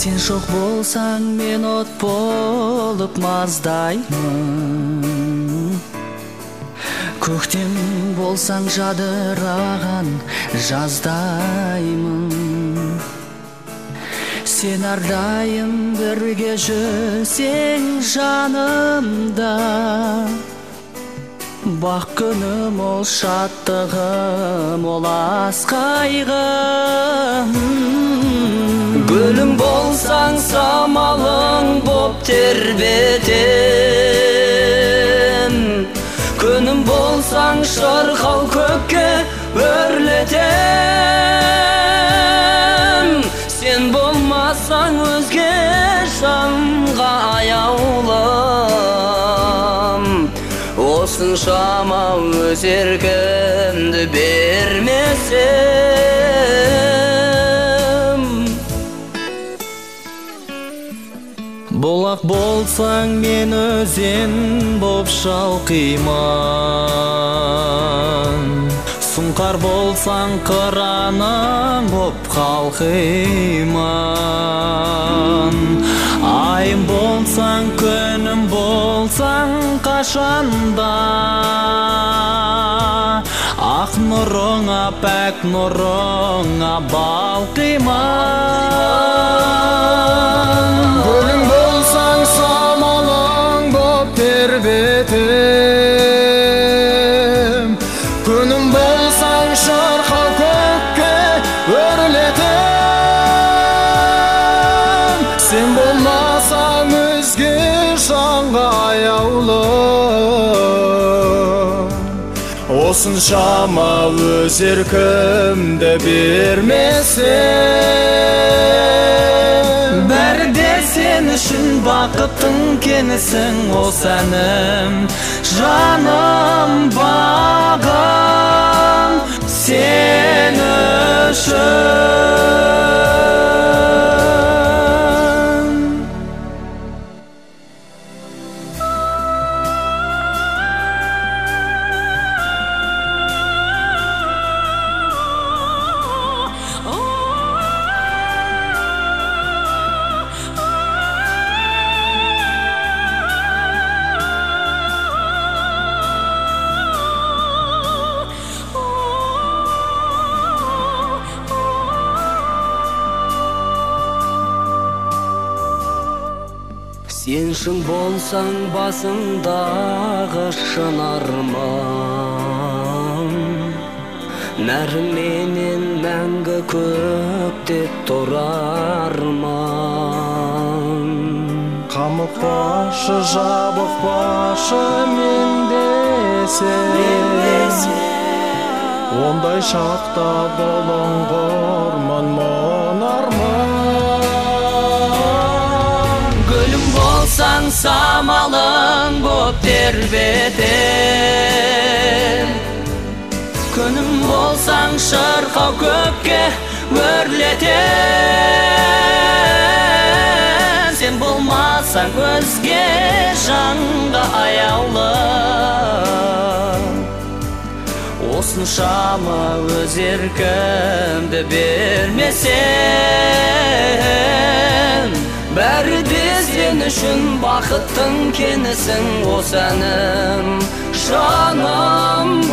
Сен жоқ болсаң мен от болып маздаймын. Көктем болсаң жадыраған жаздаймын. Сен әрдайым бірге жүрсең жанымда, бақ күнім ол шаттығым, ол асқайғым. Гүлім болсаң самалың боп тербетем, күнім болсаң шырқау көкке өрлетем. Сен болмасаң өзге жанға аяулым, осыншама өз еркімді бермесем. Бұлақ болсаң мен өзен боп шалқиман, сұңқар болсаң қыраның боп қалқиман. Айым болсаң күнім болсаң қашанда, ақ нұрыңа пәк нұрыңа балқиман. Гүлің болсаң самалың боп тербетем, күнім болсаң шырқау көкке өрлетем. Сен болмасаң өзге жанға аяулым, осыншама өз еркімді бермесем. Бәрі де сен үшін бақыттың кенісің, ол сәнім, жаным, бағым сен үшін. Сен шың болсаң басыңдағы шын арман, нәрменен мәңгі көктеп тұрарман. Қамықпашы, жабықпашы мен десем, ондай шақта болыңғырмын мұнарман. Болсаң самалың боп тербетем, күнім болсаң шырқау көкке өрлетем. Сен болмасаң өзге жанға аяулым, осыншама өз еркімді бермесем. Бәрі де сен үшін бақыттың кенісің, о сәнім, жаным,